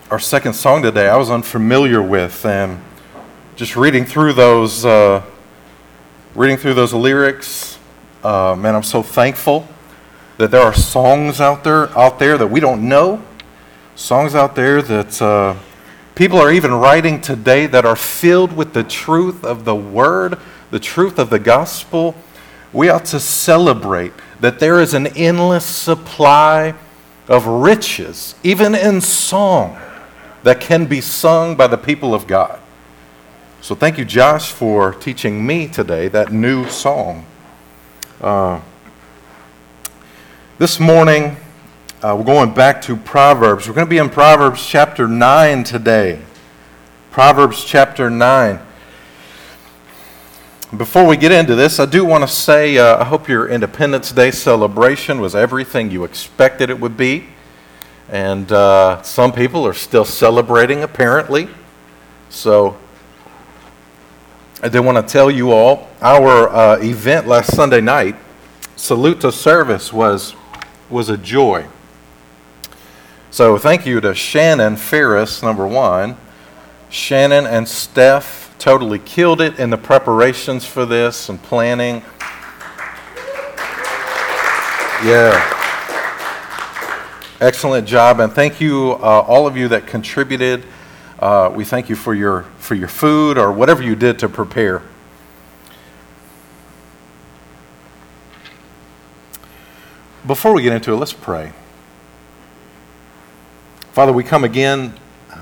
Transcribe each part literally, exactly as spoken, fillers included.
our second song today I was unfamiliar with, and just reading through those, uh, reading through those lyrics, uh, man, I'm so thankful that there are songs out there, out there that we don't know, songs out there that uh, people are even writing today that are filled with the truth of the Word, the truth of the gospel. We ought to celebrate that there is an endless supply of riches, even in song, that can be sung by the people of God. So thank you, Josh, for teaching me today that new song. Uh, this morning, uh, we're going back to Proverbs. We're going to be in Proverbs chapter nine today. Proverbs chapter nine. Before we get into this, I do want to say uh, I hope your Independence Day celebration was everything you expected it would be. And uh, some people are still celebrating, apparently. So I did want to tell you all, our uh, event last Sunday night, Salute to Service, was, was a joy. So thank you to Shannon Ferris, number one. Shannon and Steph totally killed it in the preparations for this and planning. Yeah. Excellent job, and thank you, uh, all of you that contributed. Uh, we thank you for your for your food or whatever you did to prepare. Before we get into it, let's pray. Father, we come again.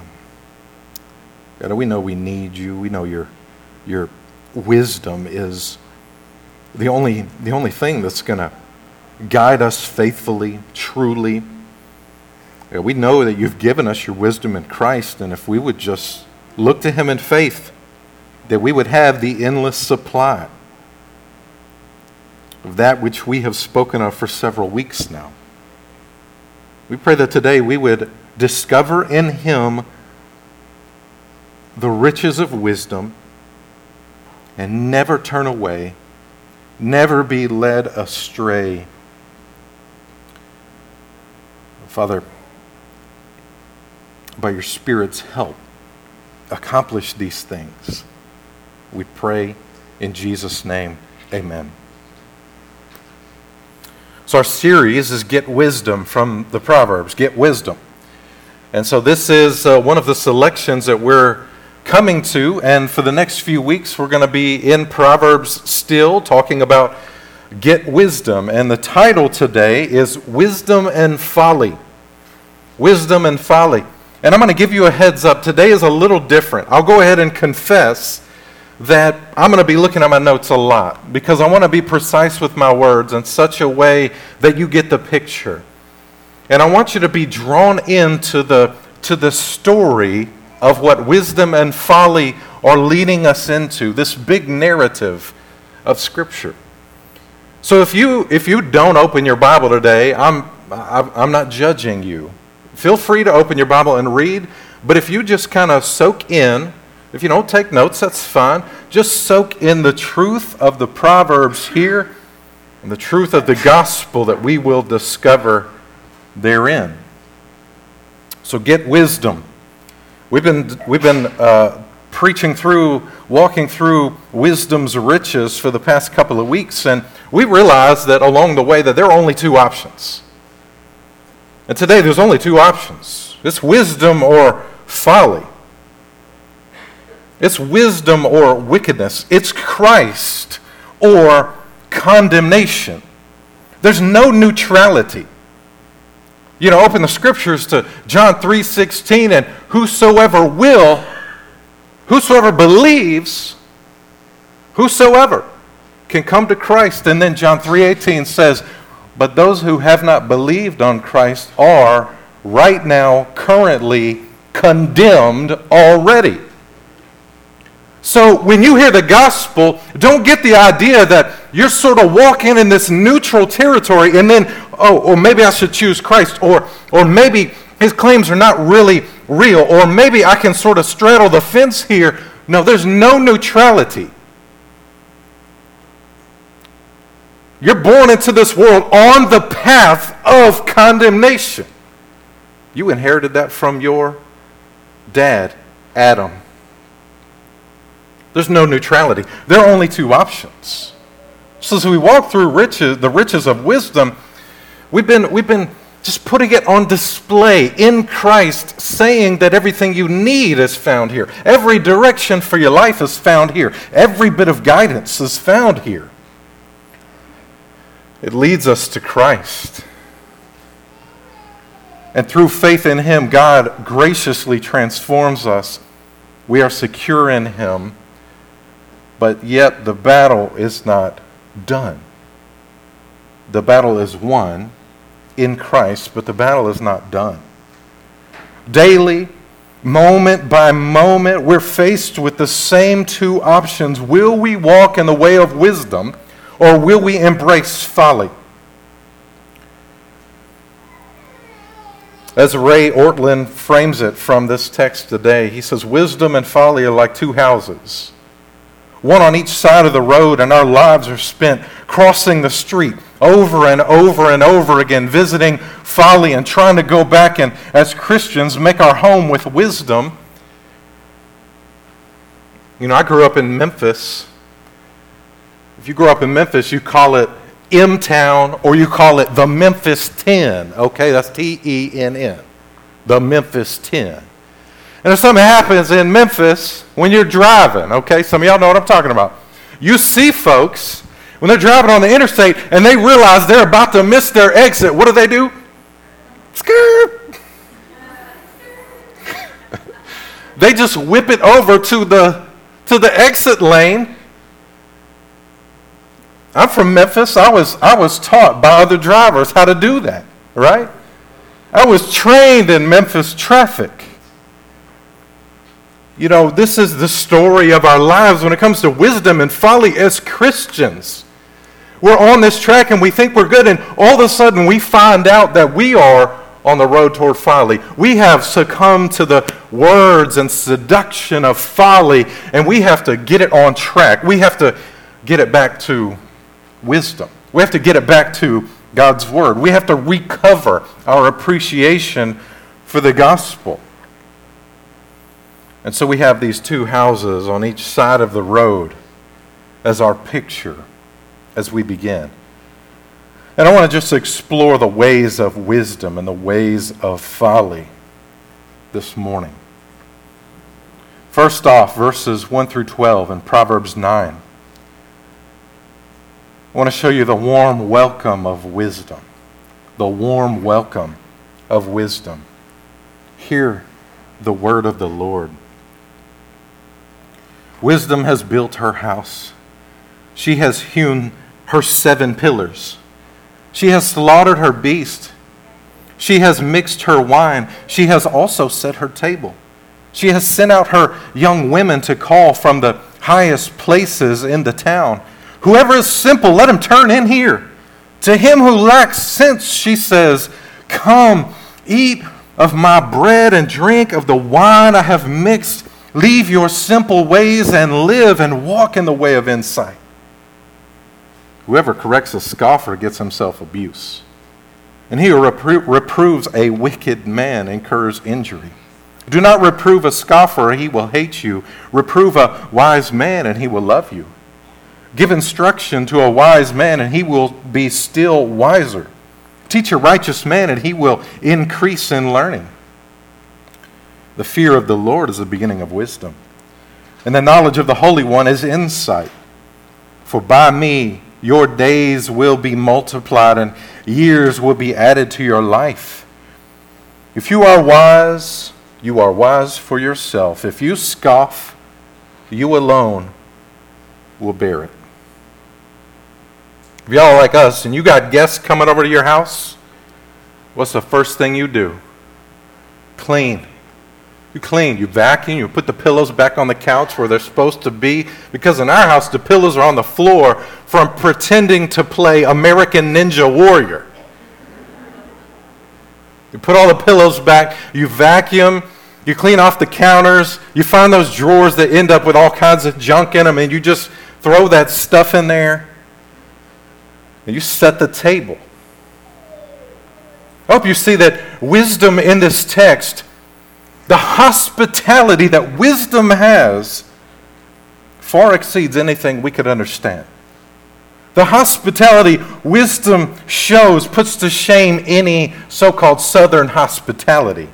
God, we know we need you. We know your your wisdom is the only the only thing that's going to guide us faithfully, truly. God, we know that you've given us your wisdom in Christ, and if we would just look to him in faith, that we would have the endless supply of that which we have spoken of for several weeks now. We pray that today we would discover in him the riches of wisdom and never turn away, never be led astray. Father, by your Spirit's help, accomplish these things. We pray in Jesus' name, amen. So our series is Get Wisdom from the Proverbs, Get Wisdom. And so this is uh, one of the selections that we're coming to, and for the next few weeks we're going to be in Proverbs still, talking about Get Wisdom. And the title today is Wisdom and Folly. Wisdom and Folly. And I'm going to give you a heads up. Today is a little different. I'll go ahead and confess that I'm going to be looking at my notes a lot because I want to be precise with my words in such a way that you get the picture. And I want you to be drawn into the to the story of what wisdom and folly are leading us into, this big narrative of Scripture. So if you if you don't open your Bible today, I'm I'm not judging you. Feel free to open your Bible and read, but if you just kind of soak in, if you don't take notes, that's fine. Just soak in the truth of the Proverbs here and the truth of the gospel that we will discover therein. So get wisdom. We've been we've been uh, preaching through, walking through wisdom's riches for the past couple of weeks, and we realized that along the way that there are only two options. And today there's only two options. It's wisdom or folly. It's wisdom or wickedness. It's Christ or condemnation. There's no neutrality. You know, open the scriptures to John three sixteen, and whosoever will, whosoever believes, whosoever can come to Christ. And then John three eighteen says, but those who have not believed on Christ are right now, currently condemned already. So when you hear the gospel, don't get the idea that you're sort of walking in this neutral territory and then, oh, or maybe I should choose Christ, or or maybe his claims are not really real, or maybe I can sort of straddle the fence here. No, there's no neutrality. You're born into this world on the path of condemnation. You inherited that from your Dad, Adam. There's no neutrality. There are only two options. So as we walk through riches, the riches of wisdom, we've been, we've been just putting it on display in Christ, saying that everything you need is found here. Every direction for your life is found here. Every bit of guidance is found here. It leads us to Christ. And through faith in Him, God graciously transforms us. We are secure in Him, but yet the battle is not done. The battle is won in Christ, but the battle is not done. Daily, moment by moment, we're faced with the same two options. Will we walk in the way of wisdom, or will we embrace folly? As Ray Ortlund frames it from this text today, he says, wisdom and folly are like two houses, one on each side of the road, and our lives are spent crossing the street over and over and over again, visiting folly and trying to go back and, as Christians, make our home with wisdom. You know, I grew up in Memphis. If you grew up in Memphis, you call it M-Town, or you call it the Memphis ten, okay? That's T E N N, the Memphis ten. And if something happens in Memphis when you're driving, okay? Some of y'all know what I'm talking about. You see folks, when they're driving on the interstate and they realize they're about to miss their exit, what do they do? Skirt! They just whip it over to the, to the exit lane. I'm from Memphis. I was, I was taught by other drivers how to do that, right? I was trained in Memphis traffic. You know, this is the story of our lives when it comes to wisdom and folly as Christians. We're on this track and we think we're good, and all of a sudden we find out that we are on the road toward folly. We have succumbed to the words and seduction of folly, and we have to get it on track. We have to get it back to wisdom. We have to get it back to God's Word. We have to recover our appreciation for the gospel. And so we have these two houses on each side of the road as our picture as we begin. And I want to just explore the ways of wisdom and the ways of folly this morning. First off, verses one through twelve in Proverbs nine. I want to show you the warm welcome of wisdom. The warm welcome of wisdom. Hear the word of the Lord. Wisdom has built her house. She has hewn her seven pillars. She has slaughtered her beast. She has mixed her wine. She has also set her table. She has sent out her young women to call from the highest places in the town. Whoever is simple, let him turn in here. To him who lacks sense, she says, come, eat of my bread and drink of the wine I have mixed. Leave your simple ways and live and walk in the way of insight. Whoever corrects a scoffer gets himself abuse, and he who repro- reproves a wicked man incurs injury. Do not reprove a scoffer, or he will hate you. Reprove a wise man, and he will love you. Give instruction to a wise man, and he will be still wiser. Teach a righteous man, and he will increase in learning. The fear of the Lord is the beginning of wisdom, and the knowledge of the Holy One is insight. For by me your days will be multiplied, and years will be added to your life. If you are wise, you are wise for yourself. If you scoff, you alone will bear it. If y'all are like us and you got guests coming over to your house, what's the first thing you do? Clean. You clean, you vacuum, you put the pillows back on the couch where they're supposed to be. Because in our house, the pillows are on the floor from pretending to play American Ninja Warrior. You put all the pillows back, you vacuum, you clean off the counters, you find those drawers that end up with all kinds of junk in them, and you just throw that stuff in there, and you set the table. I hope you see that wisdom in this text The hospitality that wisdom has far exceeds anything we could understand. The hospitality wisdom shows puts to shame any so-called southern hospitality.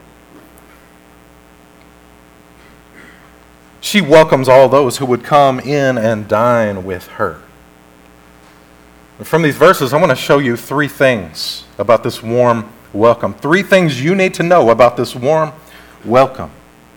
She welcomes all those who would come in and dine with her. And from these verses, I want to show you three things about this warm welcome. Three things you need to know about this warm welcome.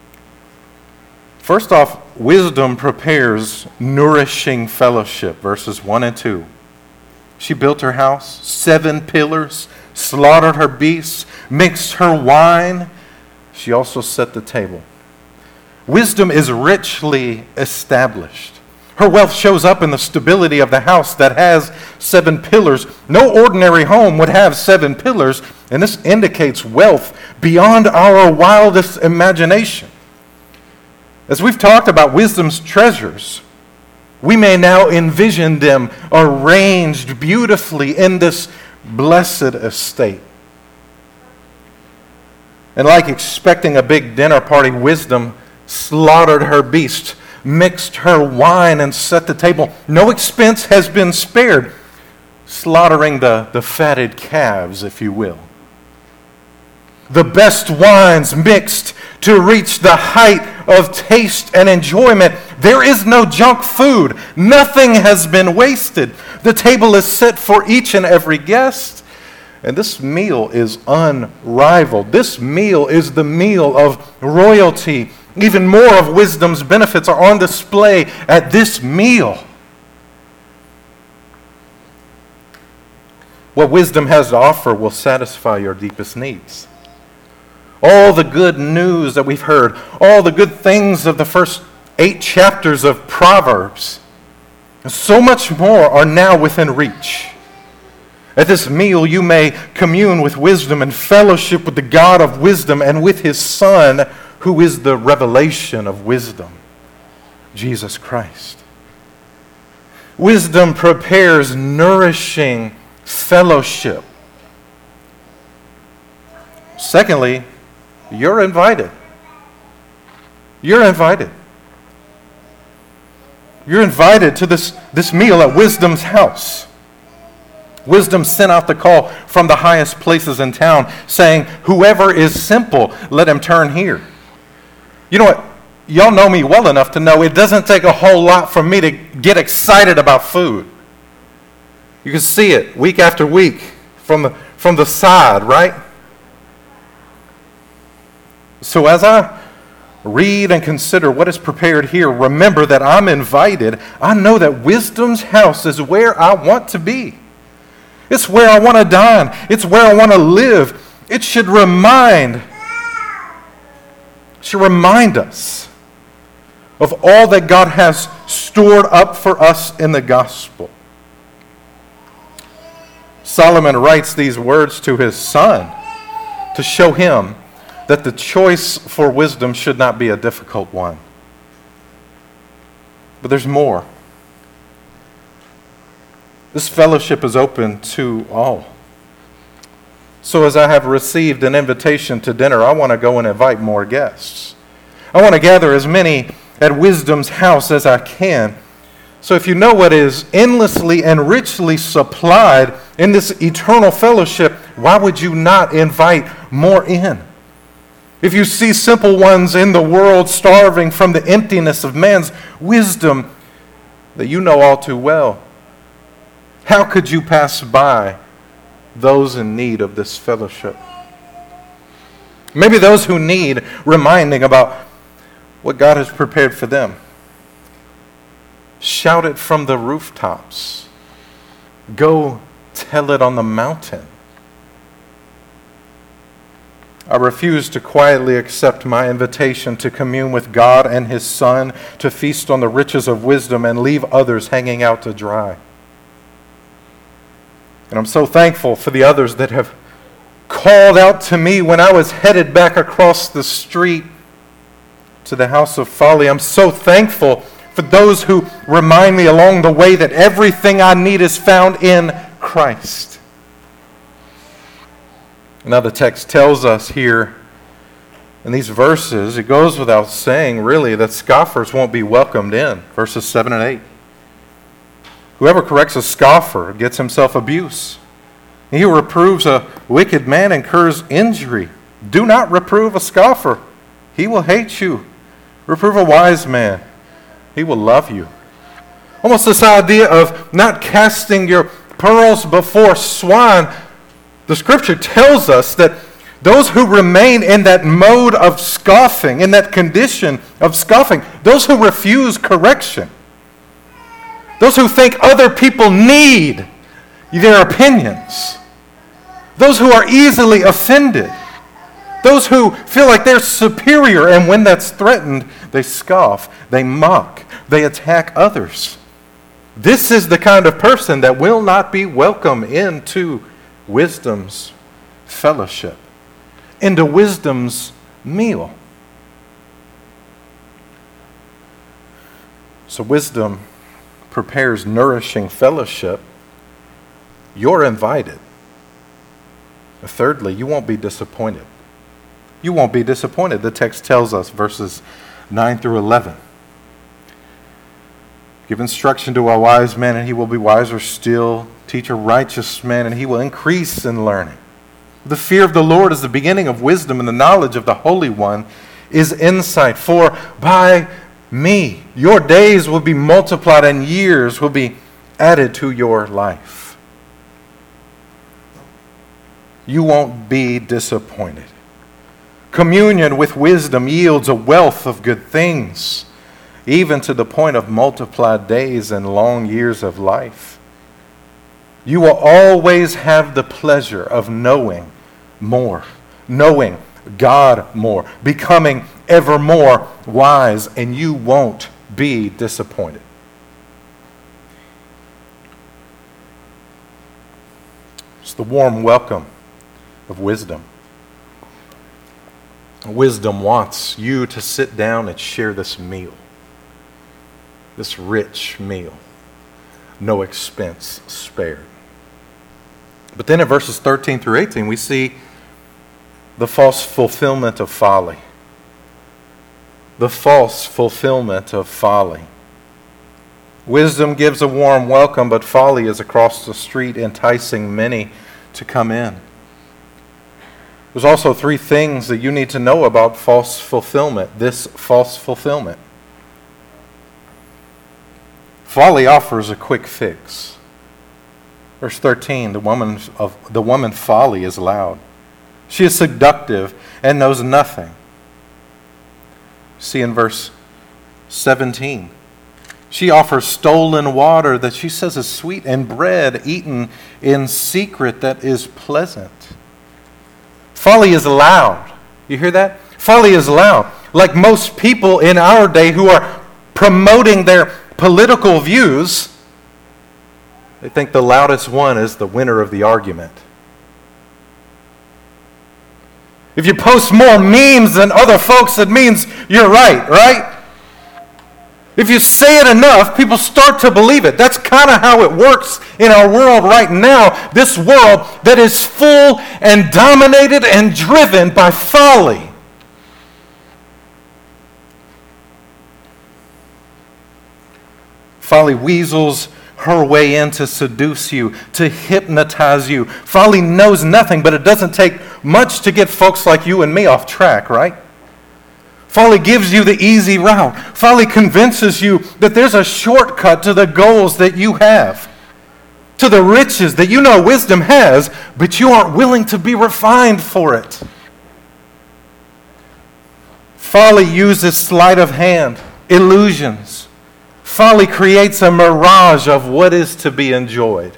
First off, wisdom prepares nourishing fellowship, verses one and two. She built her house, seven pillars, slaughtered her beasts, mixed her wine. She also set the table. Wisdom is richly established. Her wealth shows up in the stability of the house that has seven pillars. No ordinary home would have seven pillars, and this indicates wealth beyond our wildest imagination. As we've talked about wisdom's treasures, we may now envision them arranged beautifully in this blessed estate. And like expecting a big dinner party, wisdom slaughtered her beast, mixed her wine, and set the table. No expense has been spared, slaughtering the, the fatted calves, if you will. The best wines mixed to reach the height of taste and enjoyment. There is no junk food. Nothing has been wasted. The table is set for each and every guest. And this meal is unrivaled. This meal is the meal of royalty. Even more of wisdom's benefits are on display at this meal. What wisdom has to offer will satisfy your deepest needs. All the good news that we've heard, all the good things of the first eight chapters of Proverbs, and so much more are now within reach. At this meal, you may commune with wisdom and fellowship with the God of wisdom and with his Son, who is the revelation of wisdom, Jesus Christ. Wisdom prepares nourishing fellowship. Secondly, you're invited. You're invited. You're invited to this, this meal at Wisdom's house. Wisdom sent out the call from the highest places in town, saying, whoever is simple, let him turn here. You know what? Y'all know me well enough to know it doesn't take a whole lot for me to get excited about food. You can see it week after week from the, from the side, right? So as I read and consider what is prepared here, remember that I'm invited. I know that Wisdom's house is where I want to be. It's where I want to dine. It's where I want to live. It should remind, should remind us of all that God has stored up for us in the gospel. Solomon writes these words to his son to show him that the choice for wisdom should not be a difficult one. But there's more. This fellowship is open to all. So as I have received an invitation to dinner, I want to go and invite more guests. I want to gather as many at Wisdom's house as I can. So if you know what is endlessly and richly supplied in this eternal fellowship, why would you not invite more in? If you see simple ones in the world starving from the emptiness of man's wisdom that you know all too well, how could you pass by those in need of this fellowship? Maybe those who need reminding about what God has prepared for them. Shout it from the rooftops. Go tell it on the mountain. I refuse to quietly accept my invitation to commune with God and his Son, to feast on the riches of wisdom and leave others hanging out to dry. And I'm so thankful for the others that have called out to me when I was headed back across the street to the House of Folly. I'm so thankful for those who remind me along the way that everything I need is found in Christ. Now the text tells us here in these verses, it goes without saying, really, that scoffers won't be welcomed in. Verses seven and eight. Whoever corrects a scoffer gets himself abuse. He who reproves a wicked man incurs injury. Do not reprove a scoffer. He will hate you. Reprove a wise man. He will love you. Almost this idea of not casting your pearls before swine. The Scripture tells us that those who remain in that mode of scoffing, in that condition of scoffing, those who refuse correction, those who think other people need their opinions, those who are easily offended, those who feel like they're superior, and when that's threatened, they scoff, they mock, they attack others. This is the kind of person that will not be welcome into wisdom's fellowship, into wisdom's meal. So wisdom prepares nourishing fellowship. You're invited. Thirdly, you won't be disappointed. You won't be disappointed. The text tells us, verses nine through eleven. Give instruction to a wise man, and he will be wiser still. Teach a righteous man, and he will increase in learning. The fear of the Lord is the beginning of wisdom, and the knowledge of the Holy One is insight. For by me your days will be multiplied, and years will be added to your life. You won't be disappointed. Communion with wisdom yields a wealth of good things, even to the point of multiplied days and long years of life. You will always have the pleasure of knowing more, knowing God more, becoming ever more wise, and you won't be disappointed. It's the warm welcome of wisdom. Wisdom wants you to sit down and share this meal, this rich meal, no expense spared. But then in verses thirteen through eighteen, we see the false fulfillment of folly. The false fulfillment of folly. Wisdom gives a warm welcome, but folly is across the street, enticing many to come in. There's also three things that you need to know about false fulfillment, this false fulfillment. Folly offers a quick fix. Verse thirteen, the woman of the woman folly is loud. She is seductive and knows nothing. See in verse seventeen. She offers stolen water that she says is sweet, and bread eaten in secret that is pleasant. Folly is loud. You hear that? Folly is loud. Like most people in our day who are promoting their political views, they think the loudest one is the winner of the argument. If you post more memes than other folks, it means you're right, right? If you say it enough, people start to believe it. That's kind of how it works in our world right now. This world that is full and dominated and driven by folly. Folly weasels her way in to seduce you, to hypnotize you. Folly knows nothing, but it doesn't take much to get folks like you and me off track, right? Folly gives you the easy route. Folly convinces you that there's a shortcut to the goals that you have, to the riches that you know wisdom has, but you aren't willing to be refined for it. Folly uses sleight of hand, illusions. Folly creates a mirage of what is to be enjoyed.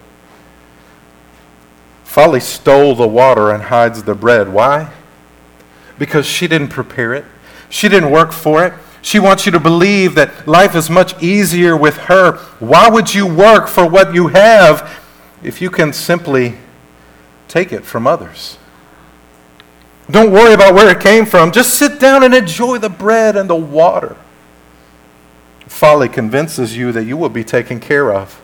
Folly stole the water and hides the bread. Why? Because she didn't prepare it. She didn't work for it. She wants you to believe that life is much easier with her. Why would you work for what you have if you can simply take it from others? Don't worry about where it came from. Just sit down and enjoy the bread and the water. Folly convinces you that you will be taken care of.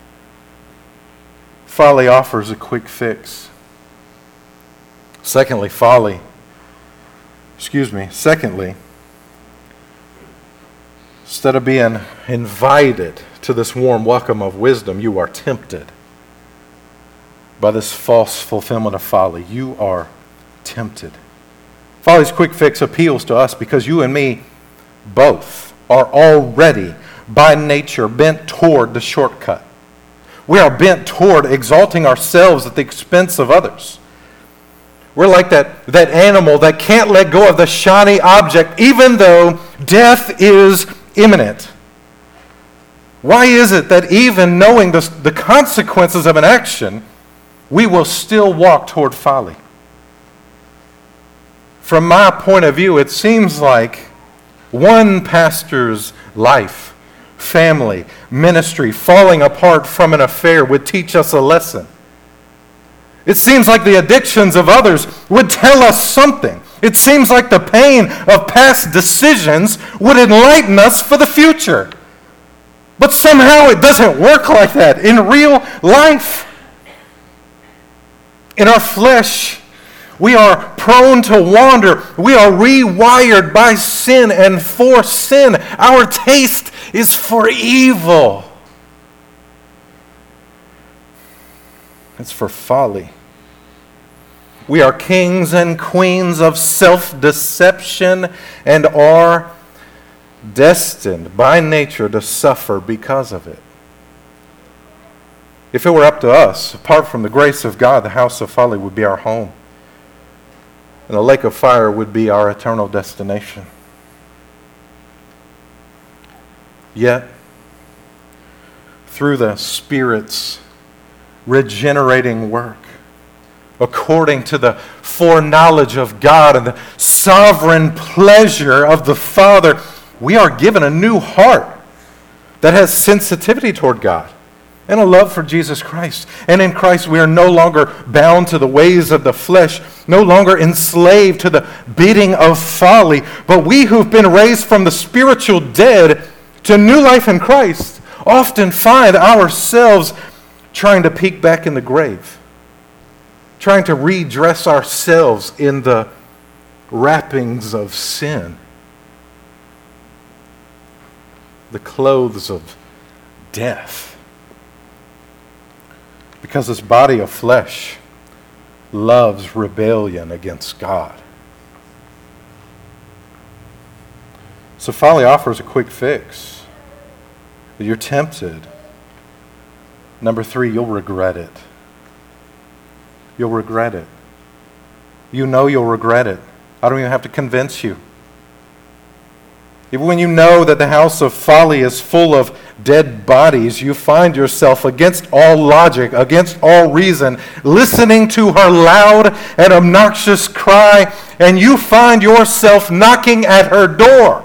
Folly offers a quick fix. Secondly, folly Excuse me. Secondly, instead of being invited to this warm welcome of wisdom, you are tempted by this false fulfillment of folly. You are tempted. Folly's quick fix appeals to us because you and me both are already by nature bent toward the shortcut. We are bent toward exalting ourselves at the expense of others. We're like that, that animal that can't let go of the shiny object even though death is imminent. Why is it that even knowing the, the consequences of an action, we will still walk toward folly? From my point of view, it seems like one pastor's life, family, ministry falling apart from an affair would teach us a lesson. It seems like the addictions of others would tell us something. It seems like the pain of past decisions would enlighten us for the future. But somehow it doesn't work like that in real life. In our flesh, we are prone to wander. We are rewired by sin and for sin. Our taste is for evil. It's for folly. We are kings and queens of self-deception and are destined by nature to suffer because of it. If it were up to us, apart from the grace of God, the house of folly would be our home. And the lake of fire would be our eternal destination. Yet, through the Spirit's regenerating work, according to the foreknowledge of God and the sovereign pleasure of the Father, we are given a new heart that has sensitivity toward God and a love for Jesus Christ. And in Christ we are no longer bound to the ways of the flesh, no longer enslaved to the bidding of folly, but we who've been raised from the spiritual dead to new life in Christ often find ourselves trying to peek back in the grave, trying to redress ourselves in the wrappings of sin, the clothes of death. Because this body of flesh loves rebellion against God. So folly offers a quick fix. You're tempted. Number three, you'll regret it. You'll regret it. You know you'll regret it. I don't even have to convince you. Even when you know that the house of folly is full of dead bodies, you find yourself against all logic, against all reason, listening to her loud and obnoxious cry, and you find yourself knocking at her door.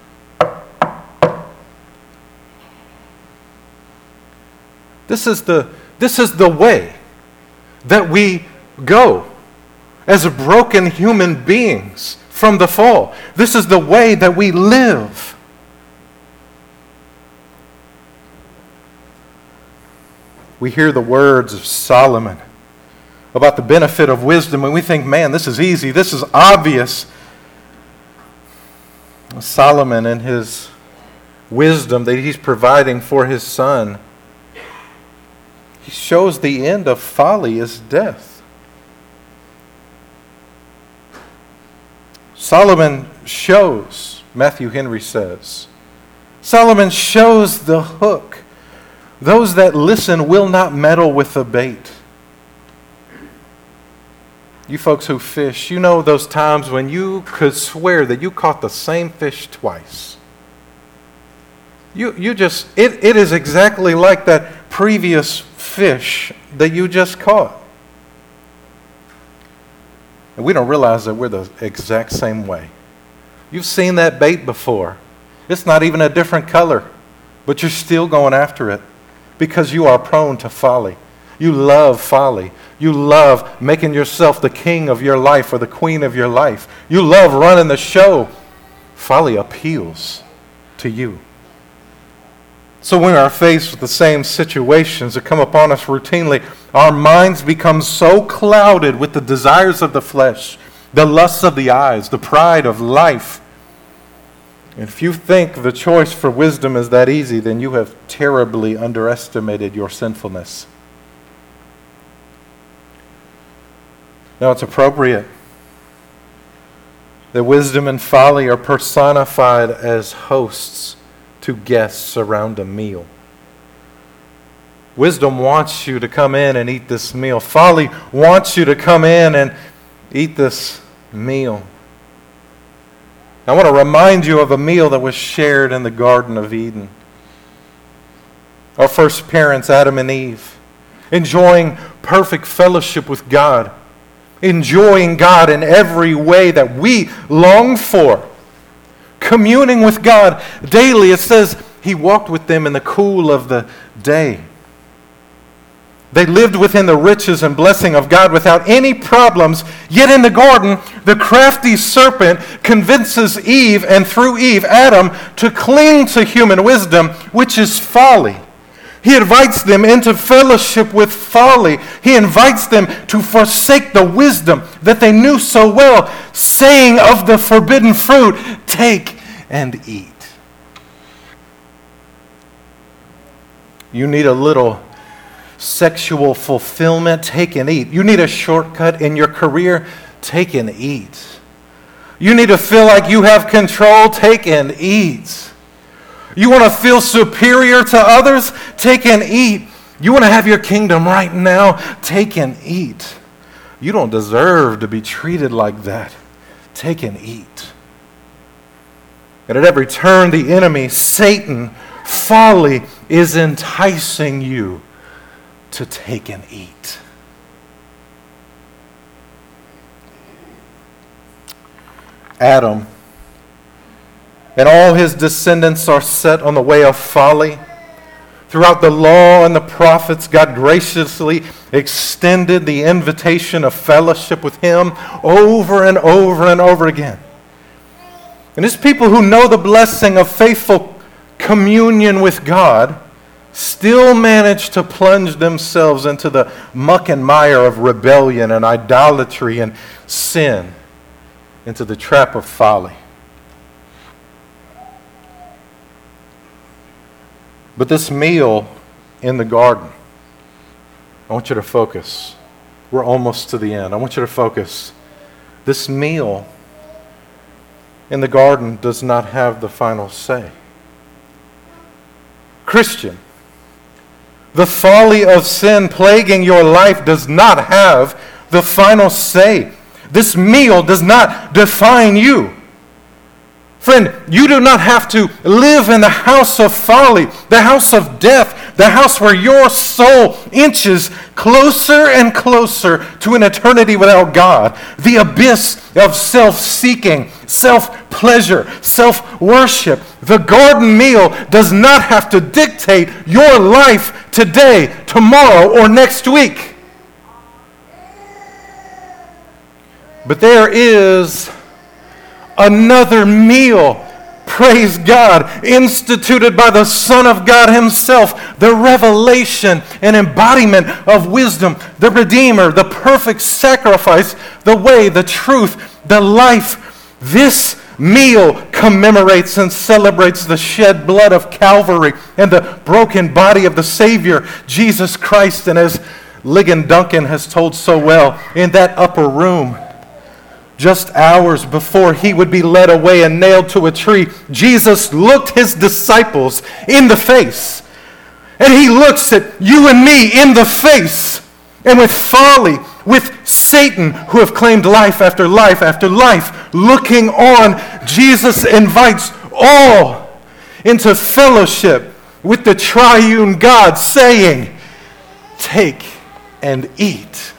This is the, this is the way that we go as broken human beings from the fall. This is the way that we live. We hear the words of Solomon about the benefit of wisdom, and we think, man, this is easy, this is obvious. Solomon and his wisdom that he's providing for his son, he shows the end of folly is death. Solomon shows, Matthew Henry says, Solomon shows the hook. Those that listen will not meddle with the bait. You folks who fish, you know those times when you could swear that you caught the same fish twice. You, you just, it, it is exactly like that previous fish that you just caught. And we don't realize that we're the exact same way. You've seen that bait before. It's not even a different color, but you're still going after it because you are prone to folly. You love folly. You love making yourself the king of your life or the queen of your life. You love running the show. Folly appeals to you. So when we are faced with the same situations that come upon us routinely, our minds become so clouded with the desires of the flesh the lusts of the eyes, the pride of life. And if you think the choice for wisdom is that easy, then you have terribly underestimated your sinfulness. Now, it's appropriate that wisdom and folly are personified as hosts to guests around a meal. Wisdom wants you to come in and eat this meal. Folly wants you to come in and eat this meal. I want to remind you of a meal that was shared in the Garden of Eden. Our first parents, Adam and Eve, enjoying perfect fellowship with God, enjoying God in every way that we long for, communing with God daily. It says he walked with them in the cool of the day. They lived within the riches and blessing of God without any problems. Yet in the garden, the crafty serpent convinces Eve, and through Eve, Adam, to cling to human wisdom, which is folly. He invites them into fellowship with folly. He invites them to forsake the wisdom that they knew so well, saying of the forbidden fruit, "Take and eat." You need a little sexual fulfillment? Take and eat. You need a shortcut in your career? Take and eat. You need to feel like you have control? Take and eat. You want to feel superior to others? Take and eat. You want to have your kingdom right now? Take and eat. You don't deserve to be treated like that. Take and eat. And at every turn, the enemy, Satan, folly, is enticing you to take and eat. Adam and all his descendants are set on the way of folly. Throughout the law and the prophets, God graciously extended the invitation of fellowship with him over and over and over again. And his people who know the blessing of faithful communion with God still manage to plunge themselves into the muck and mire of rebellion and idolatry and sin, into the trap of folly. But this meal in the garden, I want you to focus. We're almost to the end. I want you to focus. This meal in the garden does not have the final say. Christian, the folly of sin plaguing your life does not have the final say. This meal does not define you. Friend, you do not have to live in the house of folly, the house of death, the house where your soul inches closer and closer to an eternity without God, the abyss of self-seeking, self-pleasure, self-worship. The garden meal does not have to dictate your life today, tomorrow, or next week. But there is another meal, praise God, instituted by the Son of God himself, the revelation and embodiment of wisdom, the Redeemer, the perfect sacrifice, the way, the truth, the life. This meal commemorates and celebrates the shed blood of Calvary and the broken body of the Savior, Jesus Christ. And as Ligon Duncan has told so well, in that upper room, just hours before he would be led away and nailed to a tree, Jesus looked his disciples in the face. And he looks at you and me in the face. And with folly, with Satan, who have claimed life after life after life, looking on, Jesus invites all into fellowship with the triune God, saying, "Take and eat."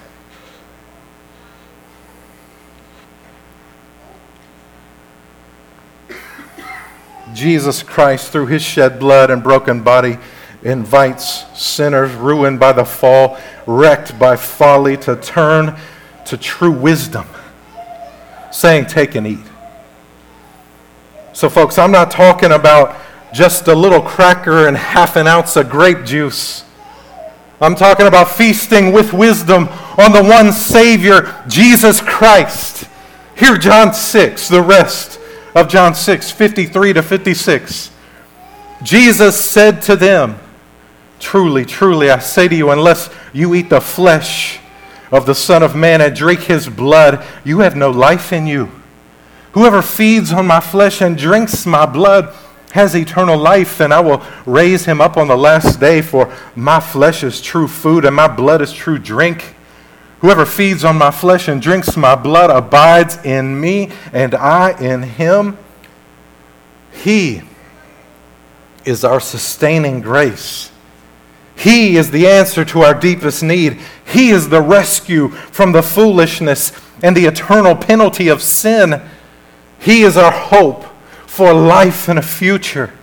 Jesus Christ, through his shed blood and broken body, invites sinners ruined by the fall, wrecked by folly, to turn to true wisdom, saying, "Take and eat." So folks, I'm not talking about just a little cracker and half an ounce of grape juice. I'm talking about feasting with wisdom on the one Savior, Jesus Christ, Hear John six, the rest of John six, fifty-three to fifty-six. Jesus said to them, truly, truly, I say to you, unless you eat the flesh of the Son of Man and drink his blood, you have no life in you. Whoever feeds on my flesh and drinks my blood has eternal life, and I will raise him up on the last day, for my flesh is true food and my blood is true drink. Whoever feeds on my flesh and drinks my blood abides in me, and I in him. He is our sustaining grace. He is the answer to our deepest need. He is the rescue from the foolishness and the eternal penalty of sin. He is our hope for life and a future.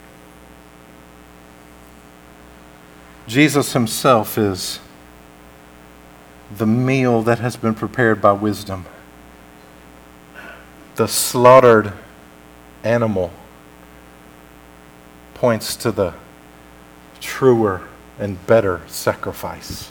Jesus himself is the meal that has been prepared by wisdom. The slaughtered animal points to the truer and better sacrifice.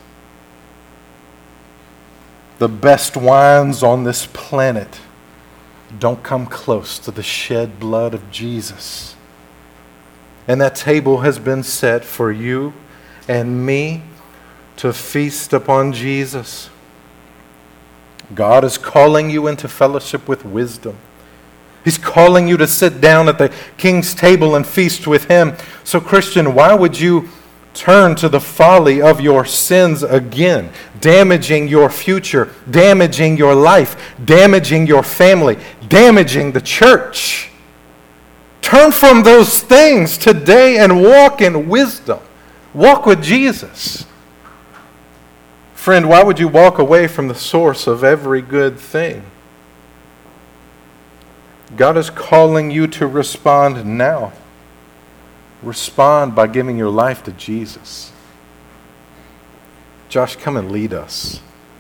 The best wines on this planet don't come close to the shed blood of Jesus. And that table has been set for you and me to feast upon Jesus. God is calling you into fellowship with wisdom. He's calling you to sit down at the King's table and feast with him. So, Christian, why would you turn to the folly of your sins again, damaging your future, damaging your life, damaging your family, damaging the church? Turn from those things today and walk in wisdom. Walk with Jesus. Friend, why would you walk away from the source of every good thing? God is calling you to respond now. Respond by giving your life to Jesus. Josh, come and lead us.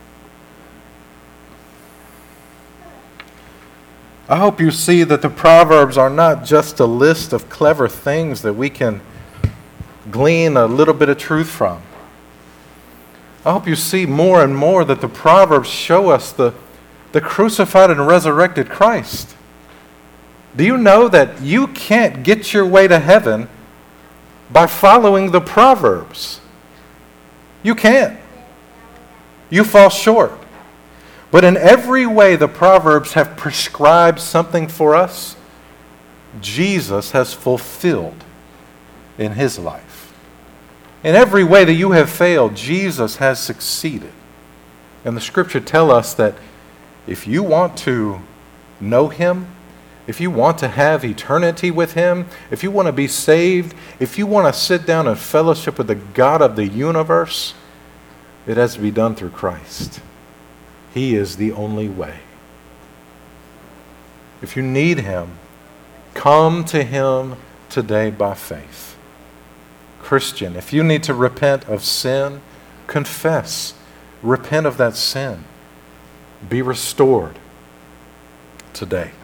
I hope you see that the Proverbs are not just a list of clever things that we can glean a little bit of truth from. I hope you see more and more that the Proverbs show us the, the crucified and resurrected Christ. Do you know that you can't get your way to heaven by following the Proverbs? You can't. You fall short. But in every way the Proverbs have prescribed something for us, Jesus has fulfilled in his life. In every way that you have failed, Jesus has succeeded. And the Scripture tells us that if you want to know him, if you want to have eternity with him, if you want to be saved, if you want to sit down and fellowship with the God of the universe, it has to be done through Christ. He is the only way. If you need him, come to him today by faith. Christian, if you need to repent of sin, confess. Repent of that sin. Be restored today.